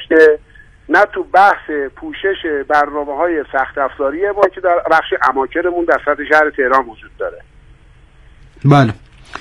داشته، نه تو بحث پوشش برنامه‌های سخت افزاری ما که در بخش اماکنمون در سطح شهر تهران وجود داره. بله.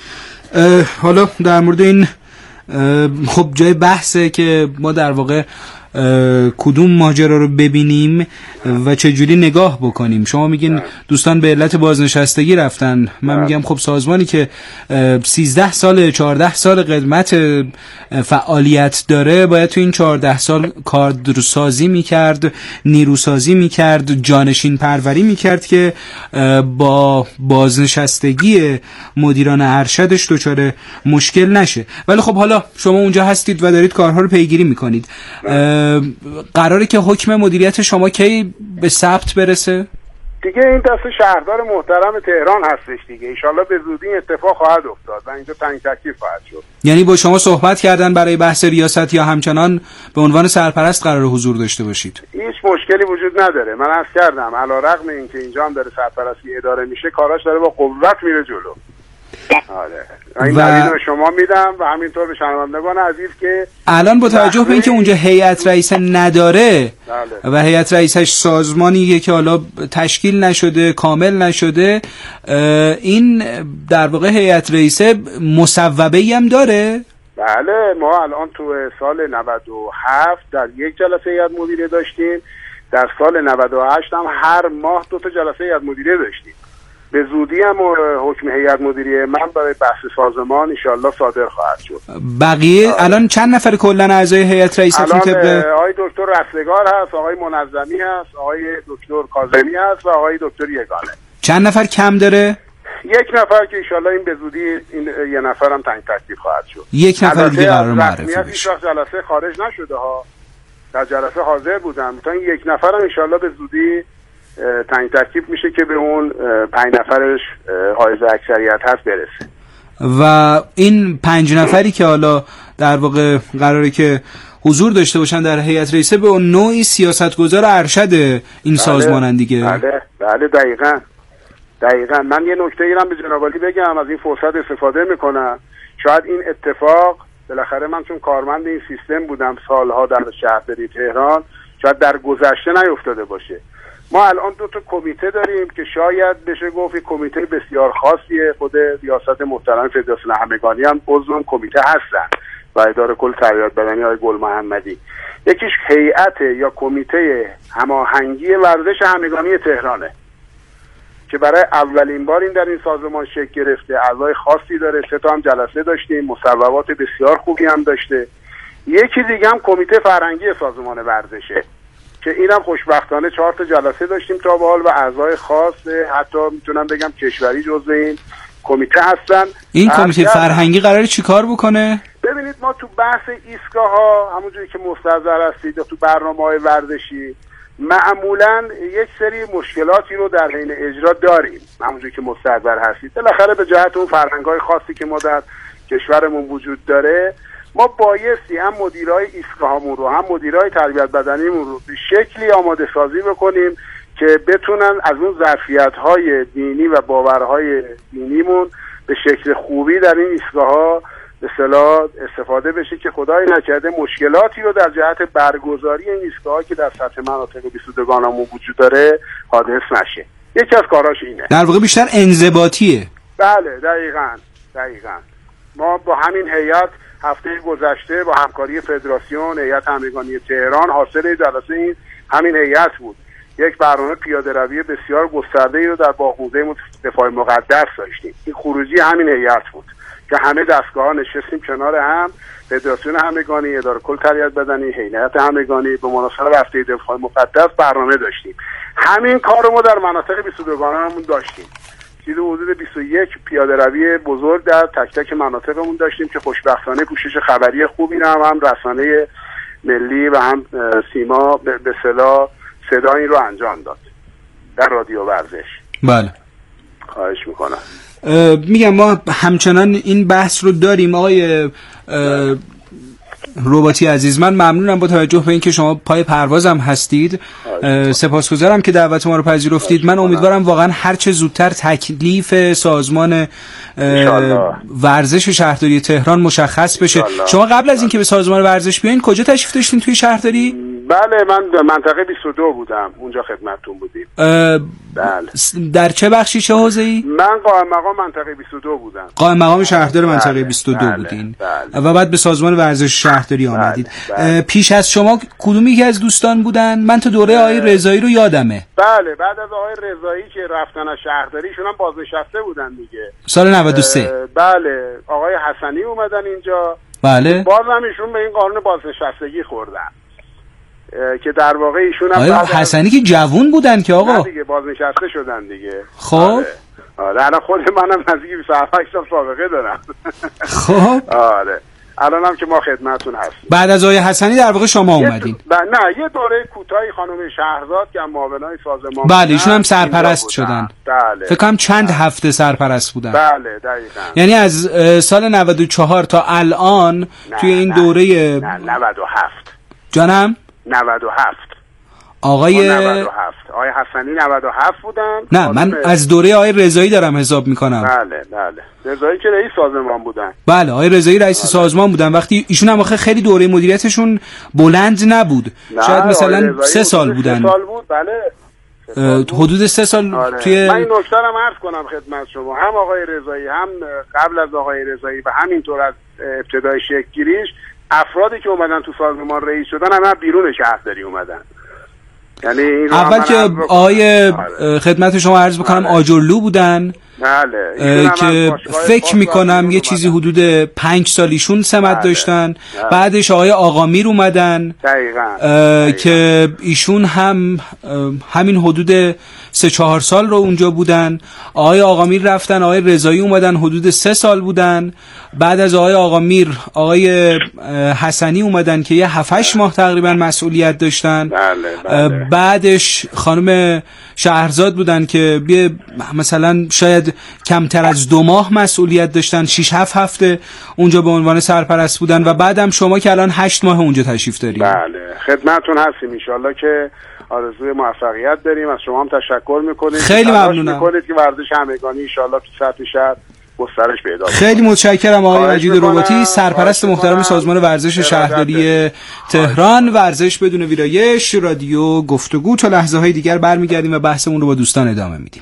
حالا در مورد این خب جای بحثه که ما در واقع کدوم ماجرا رو ببینیم و چجوری نگاه بکنیم. شما میگین دوستان به علت بازنشستگی رفتن، من میگم خب سازمانی که 13 سال 14 سال قدمت فعالیت داره باید تو این 14 سال کادرسازی میکرد، نیروسازی میکرد، جانشین پروری میکرد که با بازنشستگی مدیران ارشدش دچار مشکل نشه. ولی خب حالا شما اونجا هستید و دارید کارها رو پیگیری میکنید. قراره که حکم مدیریت شما کی به ثبت برسه؟ دیگه این دست شهردار محترم تهران هستش دیگه، انشالله به زودی اتفاق خواهد افتاد و اینجا تنگ تکلیف خواهد شد. یعنی با شما صحبت کردن برای بحث ریاست یا همچنان به عنوان سرپرست قرار حضور داشته باشید؟ هیچ مشکلی وجود نداره. من عرض کردم علیرغم اینکه اینجا هم داره سرپرستی اداره میشه، کاراش داره با قوت میره جلو. آره. این نوید رو شما میدم و همینطور به شنوندگان عزیز که الان با توجه به اینکه اونجا هیئت رئیسه نداره و هیئت رئیسش سازمانیه که حالا تشکیل نشده، کامل نشده، این در واقع هیئت رئیسه مصوبه‌ای هم داره؟ بله، ما الان تو سال 97 در یک جلسه هیئت مدیره داشتیم، در سال 98 هم هر ماه 2 تا جلسه هیئت مدیره داشتیم. به زودی هم حکم هیئت مدیره من برای بحث سازمان انشالله صادر خواهد شد. بقیه الان چند نفر کلا اعضای هیئت رئیستون طبق؟ آقای دکتر رستگار هست، آقای منظمی هست، آقای دکتر کاظمی هست و آقای دکتر یگانه. چند نفر کم داره؟ یک نفر که انشالله این به زودی این یه نفر هم تنگ تکلیف خواهد شد. یک نفر دیگه قرار معرفی بشه. جلسه خارج نشده ها، در جلسه حاضر بودم، تا این یک نفر هم انشالله به زودی تنگ ترکیب میشه که به اون 5 نفرش حائز اکثریت هست برسه. و این 5 نفری که حالا در واقع قراره که حضور داشته باشن در هیئت رئیسه به اون نوعی سیاستگزار ارشد این سازمانن دیگه. بله دقیقاً. من یه نکته ای هم به جناب عالی بگم، از این فرصت استفاده میکنم. شاید این اتفاق بالاخره من چون کارمند این سیستم بودم سالها در شهرداری تهران، شاید در گذشته نیفتاده باشه. ما الان 2 تا کمیته داریم که شاید بشه گفت کمیته بسیار خاصیه. خود ریاست محترم فدراسیون همگانی هم عضو کمیته هستن و اداره کل تربیت بدنی آقای گل محمدی. یکیش هیئت یا کمیته هماهنگی ورزش همگانی تهرانه که برای اولین بار این در این سازمان شکل گرفته. اعضای خاصی داره، 3 تا هم جلسه داشتیم، مصوبات بسیار خوبی هم داشته. یکی دیگه هم کمیته فرهنگی سازمان ورزشه که اینم خوشبختانه 4 تا جلسه داشتیم تا به حال و اعضای خاص حتی میتونم بگم کشوری جزو این کمیته هستن. این کمیته فرهنگی قراره چیکار بکنه؟ ببینید ما تو بحث ایستگاه ها همونجوری که مستحضر هستید یا تو برنامه‌های ورزشی معمولا یک سری مشکلاتی رو در حین اجرا داریم. همونجوری که مستحضر هستید بالاخره به جهت اون فرهنگ‌های خاصی که ما در کشورمون وجود داره، ما بایستی هم مدیرای ایستگاهامون رو هم مدیرای تربیت بدنیمون رو به شکلی آماده سازی بکنیم که بتونن از اون ظرفیت‌های دینی و باورهای دینیمون به شکل خوبی در این ایستگاه‌ها به اصطلاح استفاده بشه که خدای نکرده مشکلاتی رو در جهت برگزاری این ایستگاه‌ها که در سطح مناطق 22گانمون وجود داره حادث نشه. یکی از کاراش اینه. در واقع بیشتر انضباطیه. بله دقیقاً. ما با همین هیئت هفته گذشته با همکاری فدراسیون هیئت همگانی تهران حاصل جلسه این همین هیئت بود. یک برنامه پیاده روی بسیار گسترده‌ای رو در باغ‌حوزه دفاع مقدس داشتیم. این خروجی همین هیئت بود که همه دستگاه‌ها نشستیم کنار هم، فدراسیون همگانی، اداره کل تربیت بدنی، هیئت همگانی به مناسبت هفته دفاع مقدس برنامه داشتیم. همین کار رو ما در مناطق 22گانمون داشتیم. حدود 21 پیاده روی بزرگ در تک تک مناطقمون داشتیم که خوشبختانه پوشش خبری خوبی هم رسانه ملی و هم سیما به اصطلاح صدا این رو انجام داد در رادیو ورزش. بله خواهش میکنم. میگم ما همچنان این بحث رو داریم. آقای رباطی عزیز، من ممنونم با توجه به اینکه شما پای پروازم هستید. سپاسگزارم که دعوت ما رو پذیرفتید. من امیدوارم واقعا هر چه زودتر تکلیف سازمان ورزش شهرداری تهران مشخص بشه. شما قبل از اینکه به سازمان ورزش بیاین کجا تشریف داشتین توی شهرداری؟ بله، من منطقه 22 بودم، اونجا خدمتتون بودیم. بله. در چه بخشی، چه حوزه‌ای؟ من قائم مقام منطقه 22 بودم. قائم مقام شهردار منطقه 22 بودین. و بعد به سازمان ورزش شهرداری آمدید. پیش از شما کدوم یکی از دوستان بودن؟ من تو دوره آقای رضایی رو یادمه. بله، بعد از آقای رضایی که رفتن از شهرداری، ایشون هم بازنشسته بودن دیگه. سال 93. بله، آقای حسنی اومدن اینجا. بله. باز هم ایشون به این قانون بازنشستگی خوردن. که در واقع ایشون هم آقای حسنی که جوون بودن که آقا دیگه بازنشسته شدن دیگه. خب آره الان خود منم نزدیک 28 سال سابقه دارم. خب آره الانم که ما خدمتتون هستیم. بعد از آقای حسنی در واقع شما اومدین؟ نه، یه دوره کوتاهی خانم شهرزاد که معاونای سازمان. بله، ایشون هم سرپرست شدن. بله. فکر کنم چند هفته سرپرست بودن. بله دقیقاً. یعنی از سال 94 تا الان توی این دوره 97. جانم 97. آقای حسنی 97 بودن. نه، من از دوره آقای رضایی دارم حساب میکنم. بله رضایی که رئیس سازمان بودن. بله، آقای رضایی رئیس سازمان بودن. وقتی ایشون هم آخه خیلی دوره مدیریتشون بلند نبود. شاید مثلا 3 سال بودن. 3 سال بود. بله حدود 3 سال. توی من این نکته رو عرض کنم خدمت شما، هم آقای رضایی هم قبل از آقای رضایی و همینطور از ابتدای شکل گیریش، افرادی که اومدن تو سازمان رئیس شدن همه بیرون شهرداری اومدن. یعنی اول که آقای خدمت شما عرض بکنم آجرلو بودن. بله که فکر میکنم یه چیزی حدود 5 سال ایشون سمت داشتن. بعدش آقای آقامیر اومدن. دقیقاً. که ایشون هم همین حدود 3-4 سال رو اونجا بودن. آقای آقامیر رفتن، آقای رضایی اومدن، حدود 3 سال بودن. بعد از آقای آقامیر آقای حسنی اومدن که یه 7-8 ماه تقریبا مسئولیت داشتن. بله. بعدش خانم شهرزاد بودن که مثلا شاید کمتر از 2 ماه مسئولیت داشتن، 6-7 هفته اونجا به عنوان سرپرست بودن. و بعدم شما که الان 8 ماه اونجا تشریف دارید. بله خدمتتون هستیم. انشالله که آرزوی موفقیت داریم. از شما هم تشکر میکنیم. خیلی ممنونم. میکنید که ورزش همگانی انشالله تو سطح شهر گسترش پیدا کنه. خیلی متشکرم آقای مجید رباطی، سرپرست محترم سازمان ورزش شهرداری تهران. ورزش بدون ویرایش، رادیو گفتگو. تا لحظه های دیگر برمیگردیم و بحثمون رو با دوستان ادامه میدیم.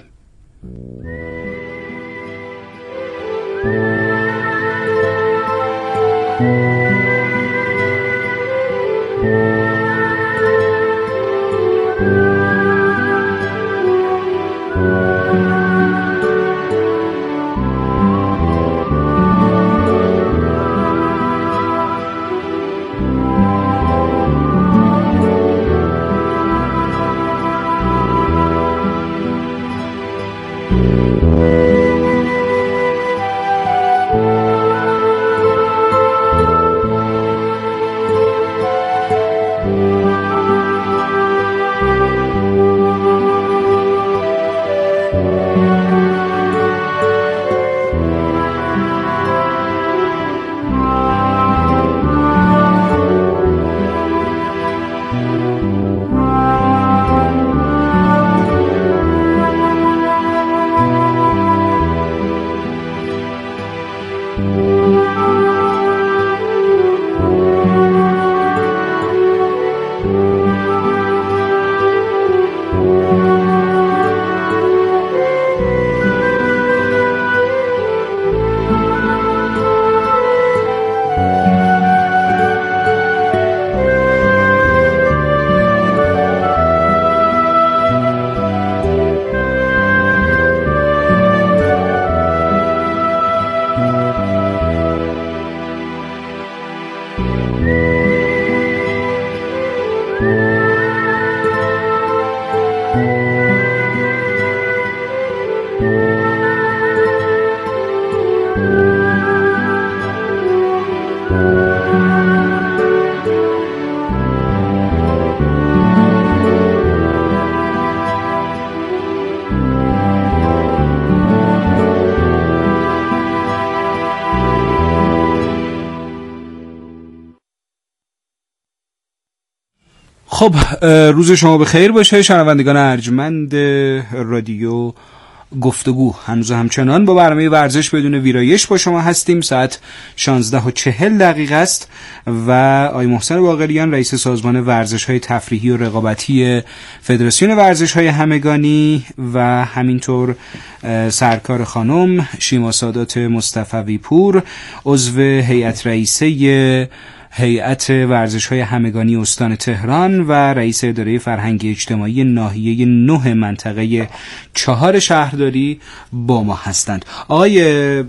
خب روز شما بخیر باشه شنوندگان ارجمند رادیو گفتگو. هنوز همچنان با برنامه ورزش بدون ویرایش با شما هستیم. ساعت 16:40 است و آقای محسن باقریان رئیس سازمان ورزش‌های تفریحی و رقابتی فدراسیون ورزش‌های همگانی و همینطور سرکار خانم شیما سادات مصطفی پور عضو هیئت رئیسه هیئت ورزش‌های همگانی استان تهران و رئیس اداره فرهنگ اجتماعی ناحیه 9 منطقه 4 شهرداری با ما هستند. آقای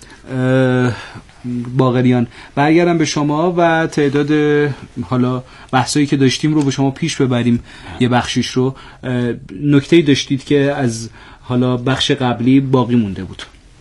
باقریان، برگردم به شما و تعداد حالا بحثایی که داشتیم رو به شما پیش ببریم. یه بخشیش رو نکته‌ای داشتید که از حالا بخش قبلی باقی مونده بود.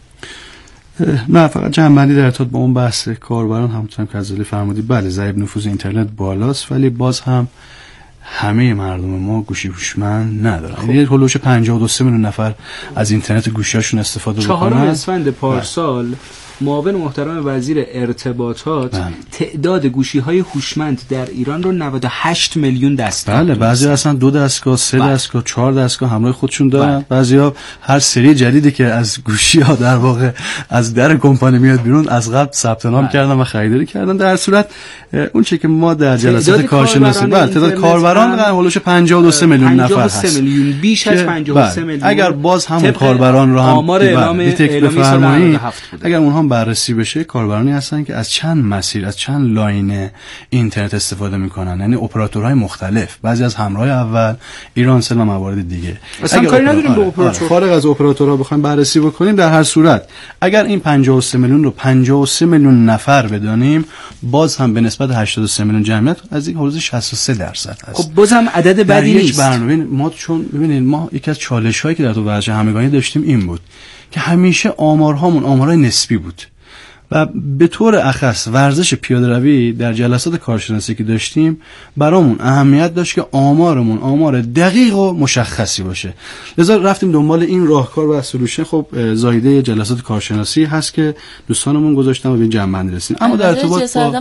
نه، فقط جنبندی در ارتباط با اون بحث کاربران. همونطور که از فرمودی، بله ضریب نفوذ اینترنت بالاست، ولی باز هم همه مردم ما گوشی هوشمند ندارن. یعنی هولوش 52 میلیون نفر از اینترنت گوشیاشون استفاده میکنن. 4 اسفند پارسال معاون محترم وزیر ارتباطات تعداد گوشی‌های هوشمند در ایران رو 98 میلیون دستگاه. بله، بعضی اصلا 2 دستگاه، 3 دستگاه، 4 دستگاه همراه خودشون دارن. بعضیا هر سری جدیدی که از گوشی‌ها در واقع از در کمپانی میاد بیرون از قبل ثبت نام کردن و خریداری کردن. در صورت اون چیزی که ما در جلسات کارشناسی تعداد کاربران هولوش 52 میلیون نفر هست. بیش از 53 میلیون. اگر باز همون کاربران رو هم آمار اعلام بفرمایید، اگر اونها بررسی بشه، کاربرانی هستن که از چند مسیر، از چند لاین اینترنت استفاده میکنن، یعنی اپراتورهای مختلف، بعضی از همراه اول، ایرانسل و موارد دیگه. اصلا کاری نداریم به اپراتور. فارغ از اپراتورها بخوایم بررسی بکنیم، در هر صورت اگر این 53 میلیون رو 53 میلیون نفر بدانیم، باز هم به نسبت 83 میلیون جمعیت از این حدود 63% هست. خب بازم عدد بدی نیست. برنامه ما چون ببینید، ما یکی از چالش‌هایی که در تو ورزش همگانی داشتیم این بود که همیشه آمارهامون آمارهای نسبی بود و به طور اخص ورزش پیاده‌روی در جلسات کارشناسی که داشتیم برامون اهمیت داشت که آمارمون آمار دقیق و مشخصی باشه. لذا رفتیم دنبال این راهکار و سولوشن. خب زایده جلسات کارشناسی هست که دوستانمون گذاشتن و به جنبندی رسیدیم. اما در ارتباط با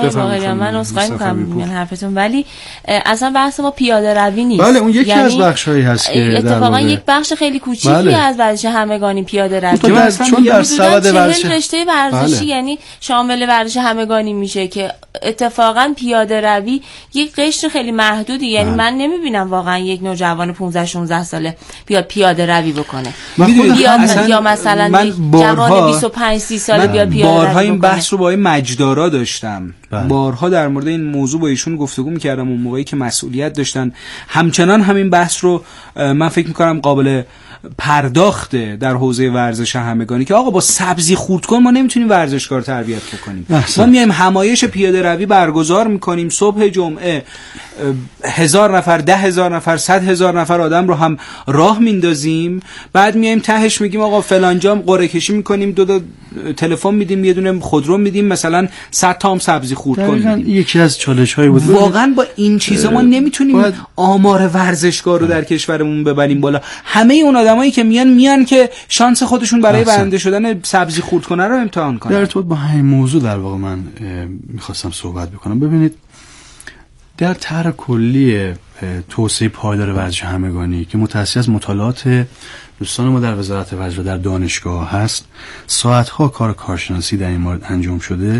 من عذرخواهی می‌کنم میان حرفتون، ولی اصلا بحث ما پیاده‌روی نیست. بله، اون یکی از بخش‌هایی هست که اتفاقا یک بخش خیلی کوچیکی از ورزش همگانی پیاده‌روی چون در سبد ورزش رشته یعنی شامل ورزش همگانی میشه که اتفاقا پیاده روی یک قشر خیلی محدودی، یعنی من نمیبینم واقعا یک نوجوان 15-16 ساله بیاد پیاده روی بکنه. یا مثلا یک جوان 25-30 ساله بیاد پیاده روی بکنه. بارها این بحث رو با این مجدارا داشتم. بارها در مورد این موضوع با ایشون گفتگو میکردم اون موقعی که مسئولیت داشتن. همچنان همین بحث رو من فکر میکنم قابل پرداخته در حوزه ورزش همگانی که آقا با سبزی خورد کن ما نمیتونیم ورزشکار تربیت بکنیم. ما میایم همایش پیاده روی برگزار میکنیم، صبح جمعه 1000 نفر، 10,000 نفر، 100,000 نفر آدم رو هم راه میندازیم، بعد میایم تهش میگیم آقا فلانجام قرعه کشی میکنیم، 2 تلفن میدیم، یه دونه خودرو میدیم، مثلا 100 تا هم سبزی خورد کن. یکی از چالش‌های بود واقعا با این چیزا ما نمیتونیم آمار ورزشکار رو در کشورمون ببریم بالا. همه اون آدمایی که میان که شانس خودشون برای برنده شدن سبزی خورد کنه رو امتحان کنن. در ارتباط با همین موضوع در واقع من میخواستم صحبت بکنم. ببینید، در طرح کلی توسعه پایدار ورزش همگانی که متأثر از مطالعات دوستان ما در وزارت ورزش و در دانشگاه هست، ساعتها کار کارشناسی در این مورد انجام شده.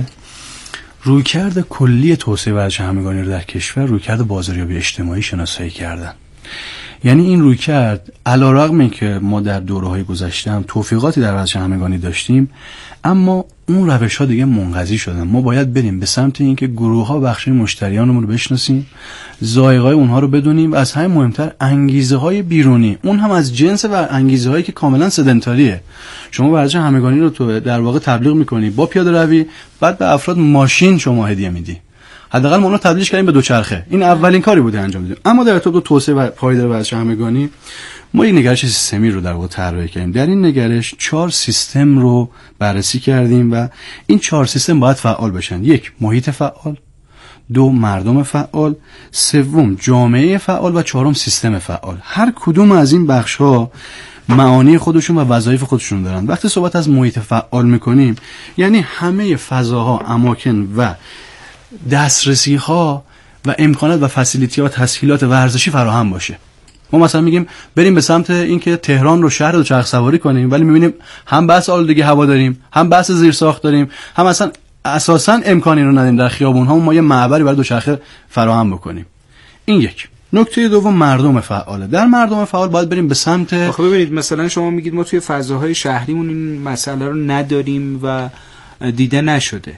رویکرد کلی توسعه ورزش همگانی رو در کشور رویکرد بازاریابی اجتماعی شناسایی کردن. یعنی این رویکرد علیرغم اینکه ما در دوره‌های گذشته هم توفیقاتی در ورزش همگانی داشتیم، اما اون روش‌ها دیگه منقضی شدن. ما باید بریم به سمت اینکه گروه‌ها بخش مشتریانمون رو بشناسیم، ذائقه‌های اونها رو بدونیم و از همه مهمتر انگیزه‌های بیرونی، اون هم از جنس و انگیزه‌هایی که کاملا سدنتاریه. شما ورزش همگانی رو تو در واقع تبلیغ می‌کنی با پیاده‌روی، بعد به افراد ماشین شما هدیه میدی. حداقل ما اونو تبدیلش کردیم به دوچرخه. این اولین کاری بوده انجام بدیم. اما در ارتباط با توسعه و پایدار ورزش همگانی ما یک نگرش سیستمی رو در واقع طراحی کردیم. در این نگرش 4 سیستم رو بررسی کردیم و این 4 سیستم باید فعال بشن. 1 محیط فعال، 2 مردم فعال، 3 جامعه فعال و 4 سیستم فعال. هر کدوم از این بخش‌ها معانی خودشون و وظایف خودشون دارن. وقتی صحبت از محیط فعال می‌کنیم، یعنی همه فضاها، اماکن و دسترسی ها و امکانات و فسیلیتی و تسهیلات ورزشی فراهم باشه. ما مثلا میگیم بریم به سمت اینکه تهران رو شهر دوچرخه سواری کنیم، ولی میبینیم هم بحث آلودگی هوا داریم، هم بحث زیرساخت داریم، هم اصلا اساسا امکانی رو نداریم در خیابون ها ما یه معبری برای دوچرخه فراهم بکنیم. این یک. نکته دوم مردم فعاله. در مردم فعال باید بریم به سمت ببینید مثلا شما میگید ما توی فضاهای شهریمون این مسئله رو نداریم و دیده نشده.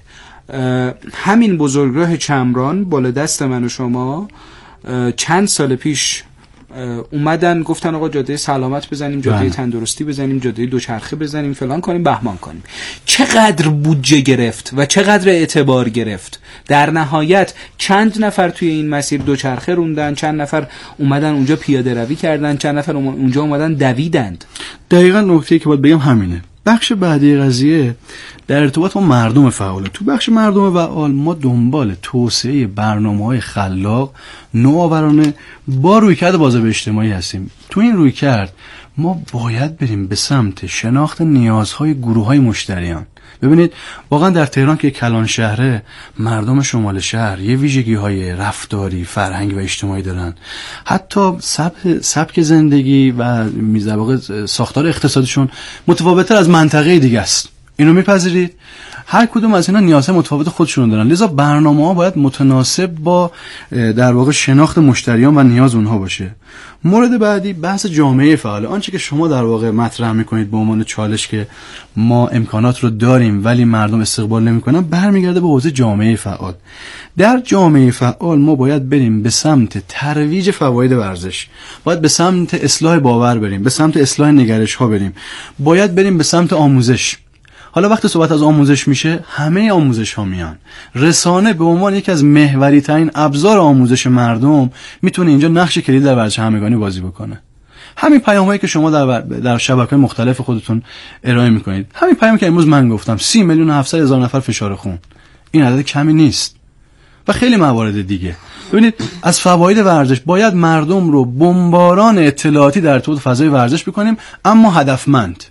همین بزرگراه چمران بالا دست من و شما چند سال پیش اومدن گفتن آقا جاده سلامت بزنیم، جاده تندرستی بزنیم، جاده دوچرخه بزنیم، فلان کنیم، بهمان کنیم. چقدر بودجه گرفت و چقدر اعتبار گرفت. در نهایت چند نفر توی این مسیر دوچرخه روندن، چند نفر اومدن اونجا پیاده روی کردن، چند نفر اونجا اومدن دویدند. دقیقاً نکته‌ای که باید بگم همینه. بخش بعدی قضیه در ارتباط با مردم فعاله. تو بخش مردم فعال ما دنبال توسعه برنامه‌های خلاق، نوآورانه با رویکرد بازار اجتماعی هستیم. تو این رویکرد ما باید بریم به سمت شناخت نیازهای گروه‌های مشتریان. ببینید واقعا در تهران که کلان شهره، مردم شمال شهر یه ویژگی‌های رفتاری، فرهنگی و اجتماعی دارن. حتی سبک زندگی و میزباق ساختار اقتصادشون متفاوت‌تر از منطقه دیگه است. اینو میپذیرید؟ هر کدوم از اینا نیازهای متفاوت خودشون دارن، لذا برنامه‌ها باید متناسب با در واقع شناخت مشتریان و نیاز اونها باشه. مورد بعدی بحث جامعه فعال. آنچه که شما در واقع مطرح میکنید به عنوان چالش که ما امکانات رو داریم ولی مردم استقبال نمیکنن، برمیگرده به حوزه جامعه فعال. در جامعه فعال ما باید بریم به سمت ترویج فواید ورزش، باید به سمت اصلاح باور بریم، به سمت اصلاح نگرش ها بریم، باید بریم به سمت آموزش. حالا وقتی صحبت از آموزش میشه، همه آموزش ها میان. رسانه به عنوان یکی از محوری ترین ابزار آموزش مردم میتونه اینجا نقش کلیدی در ورزش همگانی بازی بکنه. همین پیام‌هایی که شما در شبکه‌های مختلف خودتون ارائه میکنید، همین پیامی که امروز من گفتم 30,700,000 نفر فشار خون، این عدد کمی نیست. و خیلی موارد دیگه. ببینید از فواید ورزش باید مردم رو بمباران اطلاعاتی در ارتباط فضای ورزش بکنیم، اما هدفمند.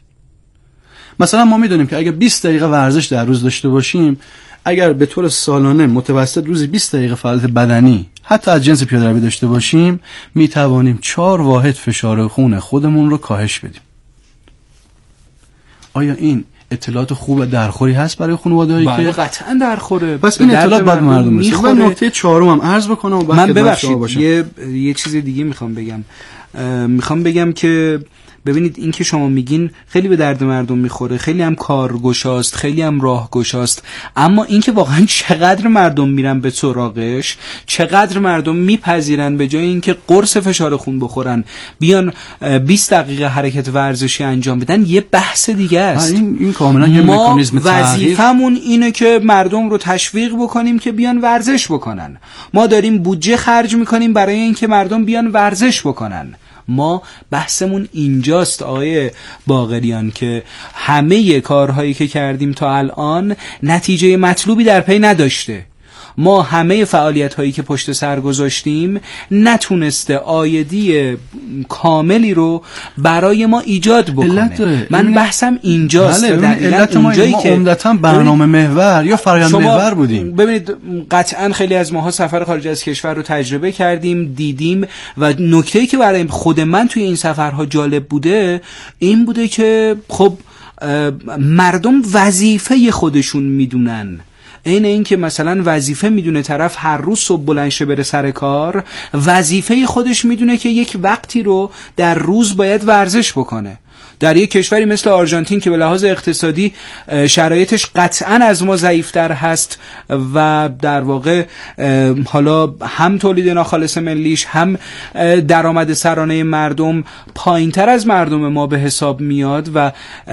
مثلا ما میدونیم که اگر 20 دقیقه ورزش در روز داشته باشیم، اگر به طور سالانه متوسط روزی 20 دقیقه فعالیت بدنی حتی از جنس پیاده‌روی داشته باشیم، میتوانیم 4 واحد فشار خون خودمون رو کاهش بدیم. آیا این اطلاعات خوب درخوری هست برای خانواده‌ای که قطعاً درخوره؟ بس این اطلاعات باید مردم بشه. و نکته چهارم هم عرض بکنم و من ببخشید یه چیز دیگه میخوام بگم که ببینید این که شما میگین خیلی به درد مردم میخوره، خیلی هم کارگشاست، خیلی هم راهگشاست، اما این که واقعا چقدر مردم میرن به سراغش، چقدر مردم میپذیرن به جای اینکه قرص فشار خون بخورن بیان 20 دقیقه حرکت ورزشی انجام بدن، یه بحث دیگه است. این کاملا یه مکانیزم وظیفمون اینه که مردم رو تشویق بکنیم که بیان ورزش بکنن. ما داریم بودجه خرج میکنیم برای اینکه مردم بیان ورزش بکنن. ما بحثمون اینجاست آقای باقریان که همه کارهایی که کردیم تا الان نتیجه مطلوبی در پی نداشته. ما همه فعالیت هایی که پشت سر گذاشتیم نتونسته آیدی کاملی رو برای ما ایجاد بکنه. من بحثم اینجاست. علت ما عمدتاً برنامه محور یا فرآیند محور بودیم. ببینید قطعاً خیلی از ماها سفر خارج از کشور رو تجربه کردیم، دیدیم و نکته‌ای که برای خود من توی این سفرها جالب بوده این بوده که خب مردم وظیفه خودشون میدونن. این که مثلا وظیفه میدونه طرف هر روز صبح بلند شه بره سر کار، وظیفه خودش میدونه که یک وقتی رو در روز باید ورزش بکنه. در یک کشوری مثل آرژانتین که به لحاظ اقتصادی شرایطش قطعاً از ما ضعیف‌تر هست و در واقع حالا هم تولید ناخالص ملیش هم درآمد سرانه مردم پایین‌تر از مردم ما به حساب میاد و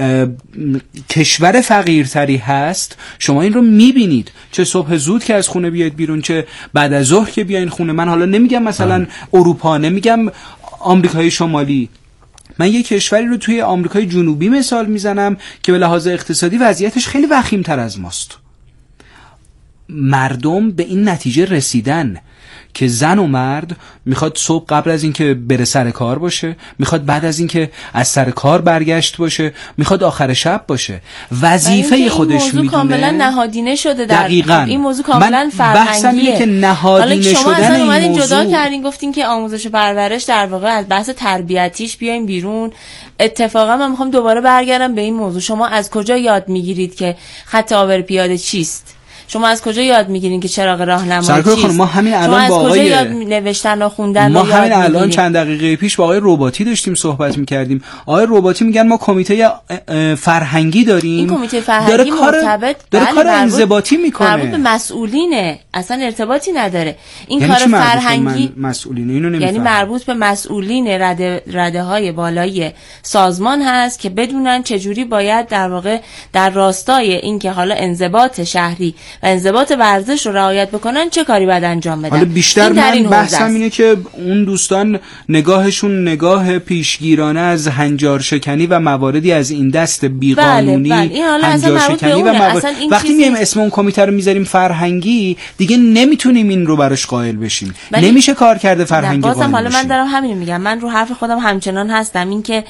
کشور فقیرتری هست، شما این رو میبینید. چه صبح زود که از خونه بیاید بیرون، چه بعد از ظهر که بیاین خونه. من حالا نمیگم مثلا اروپا، نمیگم آمریکای شمالی، من یک کشوری رو توی آمریکای جنوبی مثال میزنم که به لحاظ اقتصادی وضعیتش خیلی وخیم‌تر از ماست. مردم به این نتیجه رسیدن که زن و مرد میخواد صبح قبل از اینکه بره سر کار باشه، میخواد بعد از اینکه از سر کار برگشت باشه، میخواد آخر شب باشه. وظیفه خودش میدونه. این موضوع کاملا نهادینه شده در دقیقاً. این موضوع کاملا فرهنگیه که نهادینه شدن این موضوع. این جدا کردین گفتین که آموزش و پرورش در واقع از بحث تربیتیش بیایم بیرون. اتفاقا من میخوام دوباره برگردم به این موضوع. شما از کجا یاد میگیرید که خط عابر پیاده چیست؟ شما از کجا یاد میگیرین که چراغ راهنمایی چیست؟ ما همین الان با آقای یاد نوشتن و خوندن ما همین الان چند دقیقه پیش با آقای رباطی داشتیم صحبت میکردیم. آقای رباطی میگن ما کمیته فرهنگی داریم. این کمیته فرهنگی داره کار انضباطی میکنه. مربوط به مسئولینه، اصلا ارتباطی نداره. این یعنی کار فرهنگی مسئولینه، اینو نمیفهمم. یعنی مربوط به مسئولین رده های بالایی سازمان هست که بدونن چجوری باید در واقع در راستای این که حالا انضباط شهری و انضباط ورزش رو رعایت بکنن چه کاری باید انجام بدن. حالا بیشتر من بحثم اینه که اون دوستان نگاهشون نگاه پیشگیرانه از هنجار شکنی و مواردی از این دست بیقانونی. هنجار شکنی و وقتی میایم اسم اون کمیته رو میذاریم فرهنگی، دیگه نمیتونیم این رو براش قائل بشیم. نمیشه کار کرده فرهنگی قائل بشیم. حالا من دارم همین رو میگم. من رو حرف خودم همچنان هستم، این که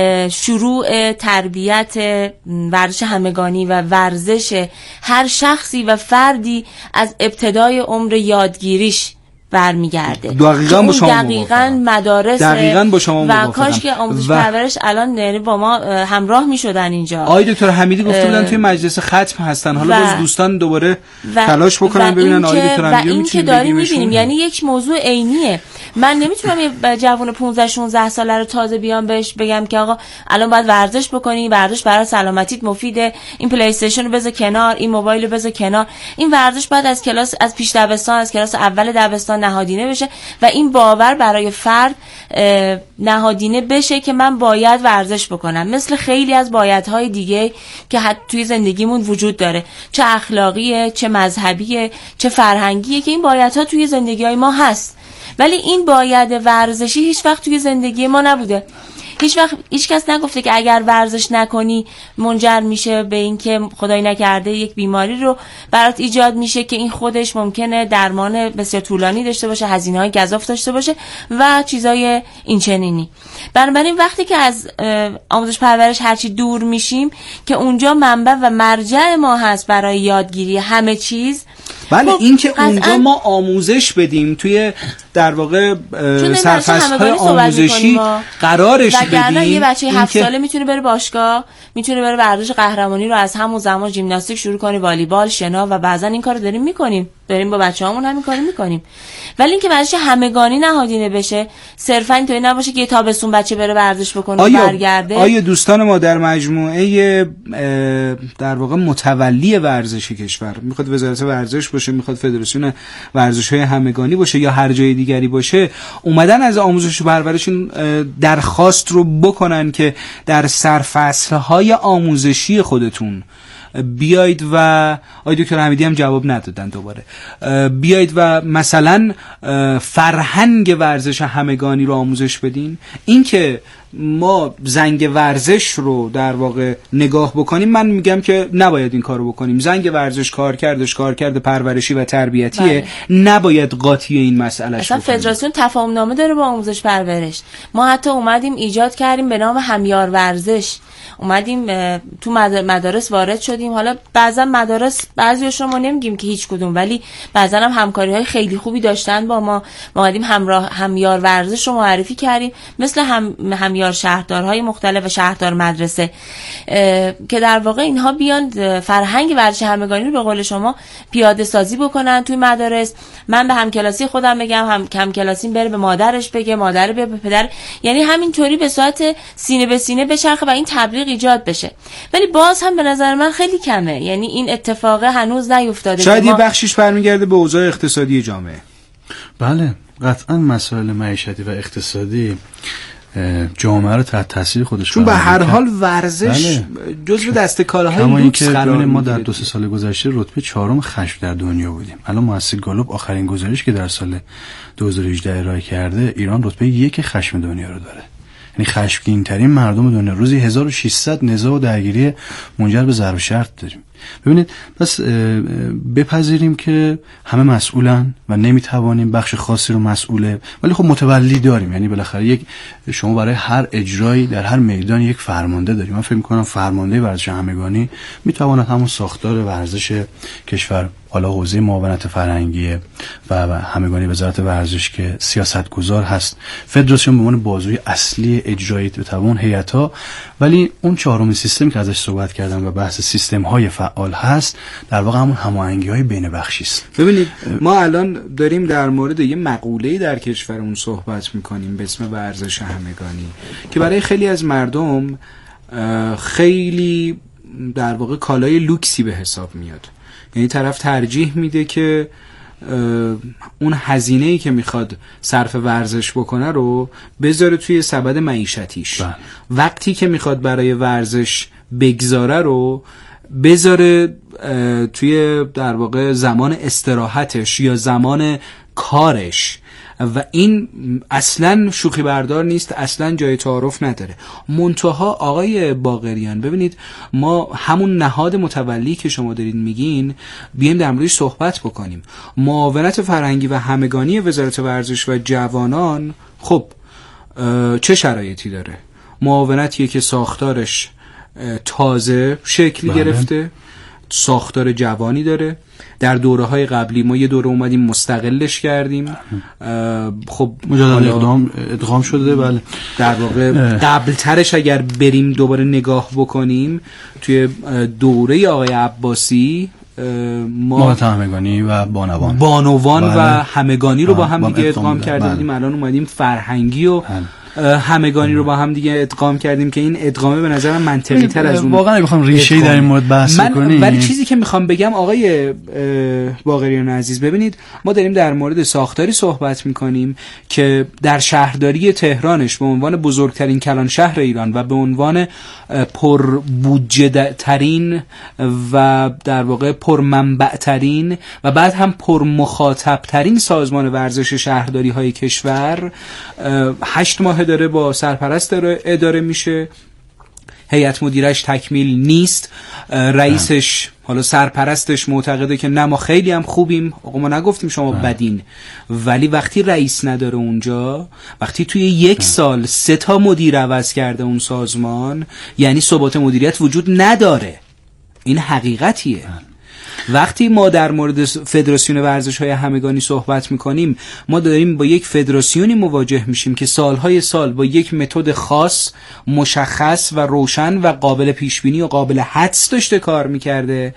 شروع تربیت ورزش همگانی و ورزش هر شخصی و فردی از ابتدای عمر یادگیریش برمیگرده. دقیقاً مدارس با شما و کاش که آموزش پرورش الان با ما همراه میشدن اینجا. آقای دکتر حمیدی گفته بودن توی مجلس ختم هستن. حالا باز دوستان دوباره تلاش بکنن ببینن آقای دکتر حمیدی این که داریم میبینیم، یعنی یک موضوع عینیه. من نمیتونم یه جوون 15 16 ساله رو تازه بیام بهش بگم که آقا الان باید ورزش بکنی، ورزش برای سلامتیت مفیده، این پلی استیشن رو بذار کنار، این موبایل رو بذار کنار. این ورزش باید از پیش دبستان، از کلاس اول دبستان نهادینه بشه و این باور برای فرد نهادینه بشه که من باید ورزش بکنم، مثل خیلی از بایدهای دیگه که حتی توی زندگیمون وجود داره، چه اخلاقیه، چه مذهبیه، چه فرهنگیه، که این بایدها توی زندگی‌های ما هست. ولی این باید ورزشی هیچ وقت توی زندگی ما نبوده. هیچ وقت هیچ کس نگفته که اگر ورزش نکنی منجر میشه به این که خدای نکرده یک بیماری رو برات ایجاد میشه که این خودش ممکنه درمان بسیار طولانی داشته باشه، هزینه‌های گزاف داشته باشه و چیزای این چنینی. بنابراین وقتی که از آموزش پرورش هرچی دور میشیم که اونجا منبع و مرجع ما هست برای یادگیری همه چیز، بله این که اونجا ما آموزش بدیم توی در واقع سرفصل‌های آموزشی قرارش بدیم. یه بچه 7 ساله میتونه بره باشگاه، میتونه بره ورزش قهرمانی رو از همون زمان ژیمناستیک شروع کنه، والیبال، شنا و بعضا این کارو داریم میکنیم، داریم با بچه‌هامون همین کارو میکنیم. ولی اینکه ورزش همگانی نهادینه بشه، صرفا اینطوری نباشه که یه تابستون بچه بره ورزش بکنه و برگرده. آیا دوستان ما در مجموعه در واقع متولی ورزش کشور، میخواد وزارت ورزش باشه، میخواد فدراسیون ورزش‌های همگانی باشه یا هر جای دیگری باشه، اومدن از آموزش و پرورش درخواست رو بکنن که در سرفصل‌های آموزشی خودتون بیایید و آقای دکتر حمیدی هم جواب ندادن دوباره، بیایید و مثلا فرهنگ ورزش همگانی رو آموزش بدین. این که ما زنگ ورزش رو در واقع نگاه بکنیم، من میگم که نباید این کارو بکنیم. زنگ ورزش کارکرد پرورشی و تربیتیه، بله. نباید قاطی این مسئله اصلا فدراسیون تفاهم نامه داره با آموزش پرورش. ما حتی اومدیم ایجاد کردیم به نام همیار ورزش، اومدیم تو مدارس وارد شدیم. حالا بعضا مدارس بعضیش رو ما نمیگیم که هیچ کدوم، ولی بعضا هم همکاری‌های خیلی خوبی داشتن با ما. ما اومدیم همیار ورزش رو معرفی کردیم، مثل همیار شهردارهای مختلف و شهردار مدرسه، که در واقع اینها بیان فرهنگ ورزش همگانی رو به قول شما پیاده سازی بکنن توی مدارس. من به همکلاسی خودم بگم، همکلاسیم بره به مادرش بگه، مادر به پدر، یعنی همینطوری به صورت سینه به سینه بچرخه و این تبلیغ ایجاد بشه. ولی باز هم به نظر من خیلی کمه، یعنی این اتفاق هنوز نیفتاده. شاید یه بخشش برمیگرده به اوضاع اقتصادی جامعه. بله قطعا مسائل معیشتی و اقتصادی جامعه رو تحت تاثیر خودش چون به هر حال ورزش جزو دسته کالاهای لوکس قرار ما در 2 سال گذشته رتبه 4 خشم در دنیا بودیم. الان مؤسسه گالوب آخرین گزارش که در سال 2018 ارائه کرده، ایران رتبه 1 خشم دنیا رو داره. یعنی خشمگین ترین مردم دنیا. روزی 1600 نزاع و درگیری منجر به ضرب و شرط داریم. ببینید پس بپذیریم که همه مسئولن و نمیتوانیم بخش خاصی رو مسئوله، ولی خب متولی داریم. یعنی بالاخره شما برای هر اجرایی در هر میدان یک فرمانده داریم. من فکر می‌کنم فرمانده ورزش همگانی میتواند همون ساختار ورزش کشور، حالا حوزه معاونت فرهنگی و همگانی وزارت ورزش که سیاستگزار هست، فدراسیون به عنوان بازوی اصلی اجرایی بتوان هیئت‌ها، ولی اون چهارمین سیستمی که ازش صحبت کردم و بحث سیستم‌های فعال هست، در واقع همون هماهنگی‌های بین بخشی است. ببینید ما الان داریم در مورد یه مقوله‌ای در کشورمون صحبت می‌کنیم به اسم ورزش همگانی که برای خیلی از مردم خیلی در واقع کالای لوکسی به حساب میاد. یعنی طرف ترجیح میده که اون هزینه‌ای که میخواد صرف ورزش بکنه رو بذاره توی سبد معیشتیش، وقتی که میخواد برای ورزش بگذاره رو بذاره توی در واقع زمان استراحتش یا زمان کارش، و این اصلا شوخی بردار نیست، اصلا جای تعارف نداره. منتها آقای باقریان ببینید، ما همون نهاد متولی که شما دارید میگین بیایم در موردش صحبت بکنیم. معاونت فرهنگی و همگانی وزارت ورزش و جوانان خب چه شرایطی داره؟ معاونتیه که ساختارش تازه شکل گرفته، ساختار جوانی داره. در دوره‌های قبلی ما یه دوره اومدیم مستقلش کردیم، خب مجددا ادغام شده. بله در واقع قبلترش اگر بریم دوباره نگاه بکنیم توی دوره آقای عباسی ما همگانی و بانوان و همگانی رو با هم دیگه ادغام کرده بودیم. الان اومدیم فرهنگی و همگانی رو با هم دیگه ادغام کردیم که این ادغامه به نظرم منطقی تر از اون. واقعا بخوام ریشه‌ای در این مورد بحث کنیم، ولی چیزی که میخوام بگم آقای باقریان عزیز، ببینید ما داریم در مورد ساختاری صحبت میکنیم که در شهرداری تهرانش به عنوان بزرگترین کلان شهر ایران و به عنوان پر بودجه ترین و در واقع پر منبع ترین و بعد هم پر مخاطب ترین سازمان ورزش شهرداری های کشور 8 ماه داره با سرپرست اداره میشه. هیئت مدیرش تکمیل نیست، رئیسش حالا سرپرستش معتقده که نه ما خیلی هم خوبیم. آقا ما نگفتیم شما بدین، ولی وقتی رئیس نداره اونجا، وقتی توی 1 سال 3 تا مدیر عوض کرده اون سازمان، یعنی ثبات مدیریت وجود نداره. این حقیقتیه. وقتی ما در مورد فدراسیون ورزش‌های همگانی صحبت می‌کنیم، ما داریم با یک فدراسیونی مواجه میشیم که سالهای سال با یک متد خاص، مشخص و روشن و قابل پیشبینی و قابل حدس داشته کار می‌کرده.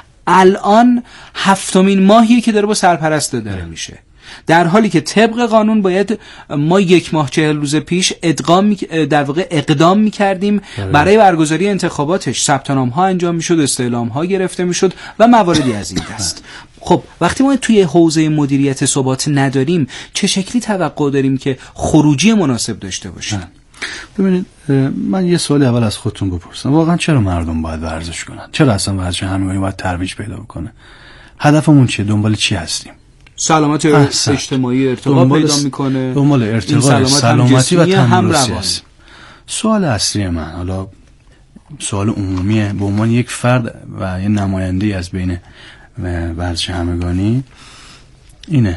الان 7مین ماهیه که داره با سرپرست اداره میشه، در حالی که طبق قانون باید ما 1 ماه 40 روز پیش در واقع اقدام می‌کردیم برای برگزاری انتخاباتش. ثبت نام‌ها انجام می‌شد، استعلام‌ها گرفته می‌شد و مواردی از این دست. خب وقتی ما توی حوزه مدیریت ثبات نداریم، چه شکلی توقع داریم که خروجی مناسب داشته باشیم؟ ببینید، من یه سوالی اول از خودتون بپرسم. واقعا چرا مردم باید ورزش کنن؟ چرا اصلا ورزش همگانی باید ترویج پیدا بکنه؟ هدفمون چیه؟ دنبال چی هستیم؟ سلامت اجتماعی ارتقا پیدا میکنه، دنبال ارتقا، سلامتی و تندرستی. سوال اصلی من، حالا سوال عمومیه، به عنوان یک فرد و یه نماینده از بین ورزش همگانی، اینه: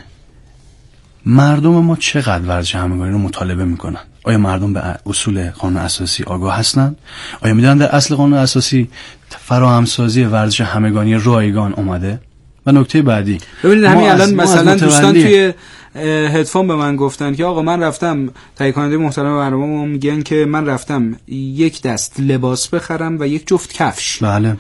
مردم ما چقدر ورزش همگانی رو مطالبه میکنن؟ آیا مردم به اصول قانون اساسی آگاه هستند؟ آیا میدونن در اصل قانون اساسی فراهمسازی ورزش همگانی رایگان اومده؟ و نکته بعدی، ببینید همین الان مثلا دوستان توی هدفون به من گفتن که آقا من رفتم، تهیه کننده محترم برنامه‌مون میگن که من رفتم 1 دست لباس بخرم و 1 جفت کفش. بله.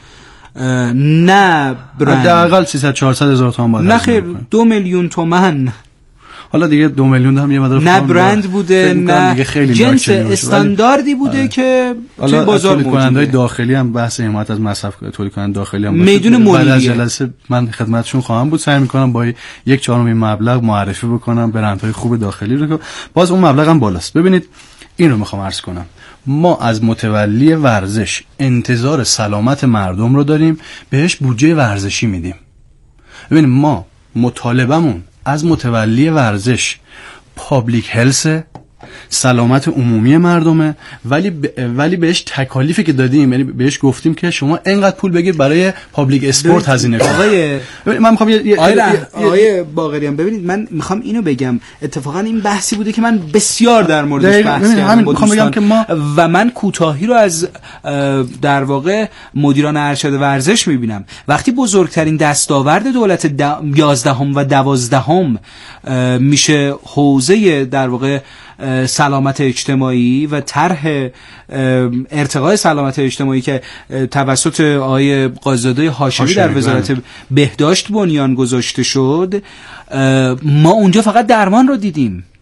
نه برند، حداقل 300-400 هزار تومان باید. نه خیر، 2 میلیون تومان. حالا دیگه 2 میلیون هم یه مقدار نه برند بوده، نه جنس استانداردی بوده که توی بازار تولید کننده‌های داخلی هم بحث حمایت از مصرف تولید کننده داخلی هم میدون بعد از جلسه من خدمتشون خواهم بود، سعی می‌کنم با 1/4 مبلغ معرفی بکنم برندهای خوب داخلی رو که باز اون مبلغ هم بالاست. ببینید، این رو می‌خوام عرض کنم، ما از متولی ورزش انتظار سلامت مردم رو داریم، بهش بودجه ورزشی میدیم. ببینید، ما مطالبمون از متولی ورزش پابلیک هلث، سلامت عمومی مردمه، ولی بهش تکالیفی که دادیم، یعنی بهش گفتیم که شما اینقدر پول بگیر برای پابلیک اسپورت هزینه کنید. من میخوام آقای باقریان ببینید، من میخوام اینو بگم، اتفاقا این بحثی بوده که من بسیار در موردش بحث کردم با دوستان که ما و من کوتاهی رو از در واقع مدیران ارشد ورزش میبینم. وقتی بزرگترین دستاورد دولت 11 و 12 میشه حوزه در واقع سلامت اجتماعی و طرح ارتقای سلامت اجتماعی که توسط آقای قاضی‌زاده هاشمی در وزارت بهداشت بنیان گذاشته شد، ما اونجا فقط درمان رو دیدیم.